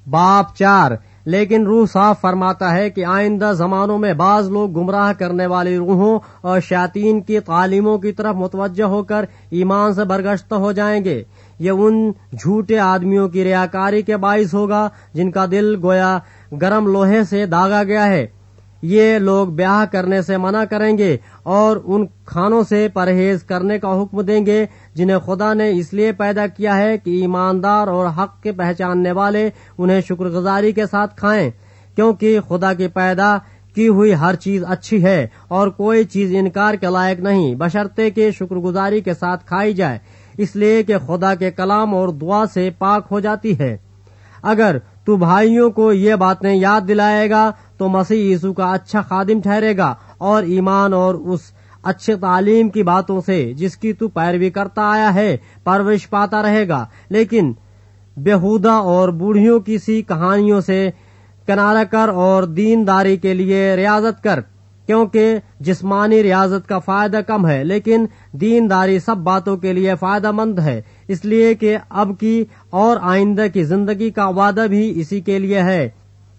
باب 4۔ لیکن روح صاف فرماتا ہے کہ آئندہ زمانوں میں بعض لوگ گمراہ کرنے والی روحوں اور شیاطین کی تعلیموں کی طرف متوجہ ہو کر ایمان سے برگشتہ ہو جائیں گے۔ یہ ان جھوٹے آدمیوں کی ریاکاری کے باعث ہوگا جن کا دل گویا گرم لوہے سے داغا گیا ہے۔ یہ لوگ بیاہ کرنے سے منع کریں گے اور ان کھانوں سے پرہیز کرنے کا حکم دیں گے جنہیں خدا نے اس لیے پیدا کیا ہے کہ ایماندار اور حق کے پہچاننے والے انہیں شکر گزاری کے ساتھ کھائیں، کیونکہ خدا کی پیدا کی ہوئی ہر چیز اچھی ہے اور کوئی چیز انکار کے لائق نہیں بشرطے کہ شکر گزاری کے ساتھ کھائی جائے، اس لیے کہ خدا کے کلام اور دعا سے پاک ہو جاتی ہے۔ اگر تو بھائیوں کو یہ باتیں یاد دلائے گا تو مسیح یسوع کا اچھا خادم ٹھہرے گا اور ایمان اور اس اچھے تعلیم کی باتوں سے جس کی تو پیروی کرتا آیا ہے پرورش پاتا رہے گا۔ لیکن بےہودہ اور بوڑھیوں کی سی کہانیوں سے کنارہ کر اور دینداری کے لیے ریاضت کر، کیونکہ جسمانی ریاضت کا فائدہ کم ہے لیکن دینداری سب باتوں کے لیے فائدہ مند ہے، اس لیے کہ اب کی اور آئندہ کی زندگی کا وعدہ بھی اسی کے لیے ہے۔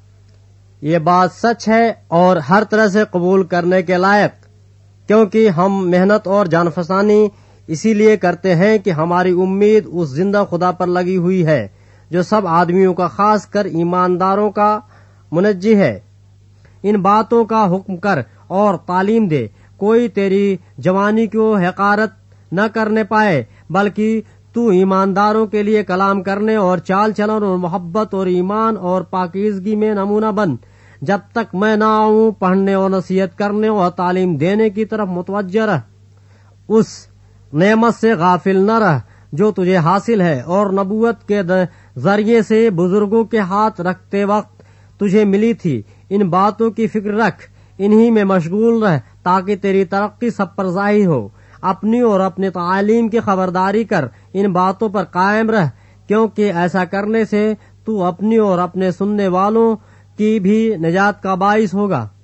یہ بات سچ ہے اور ہر طرح سے قبول کرنے کے لائق، کیونکہ ہم محنت اور جان فسانی اسی لیے کرتے ہیں کہ ہماری امید اس زندہ خدا پر لگی ہوئی ہے جو سب آدمیوں کا خاص کر ایمانداروں کا منجی ہے۔ ان باتوں کا حکم کر اور تعلیم دے، کوئی تیری جوانی کو حقارت نہ کرنے پائے، بلکہ تو ایمانداروں کے لیے کلام کرنے اور چال چلن اور محبت اور ایمان اور پاکیزگی میں نمونہ بن۔ جب تک میں نہ آؤں پڑھنے اور نصیحت کرنے اور تعلیم دینے کی طرف متوجہ رہ، اس نعمت سے غافل نہ رہ جو تجھے حاصل ہے اور نبوت کے ذریعے سے بزرگوں کے ہاتھ رکھتے وقت تجھے ملی تھی۔ ان باتوں کی فکر رکھ، انہی میں مشغول رہ تاکہ تیری ترقی سب پر ظاہر ہو۔ اپنی اور اپنے تعلیم کی خبرداری کر، ان باتوں پر قائم رہ، کیونکہ ایسا کرنے سے تو اپنی اور اپنے سننے والوں کی بھی نجات کا باعث ہوگا۔